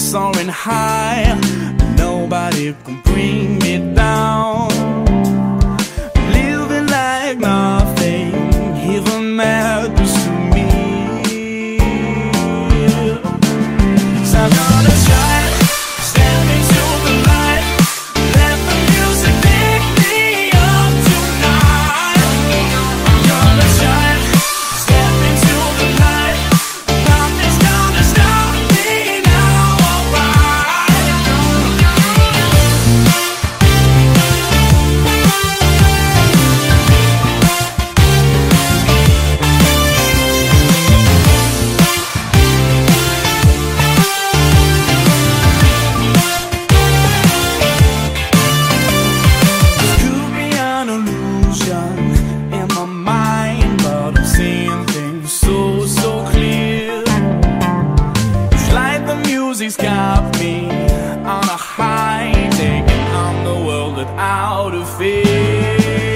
soaring high. Nobody can bring me down. Living like nothing even matters to me. So I'm gonna shine, step into the light. Let the music pick me up tonight. I'm gonna shine, step into the light. Nothing's gonna stop me now, alright. This could be an illusion in my mind, but I'm seeing things so clear. It's like the music's got me on a high, taking on the world without a fear.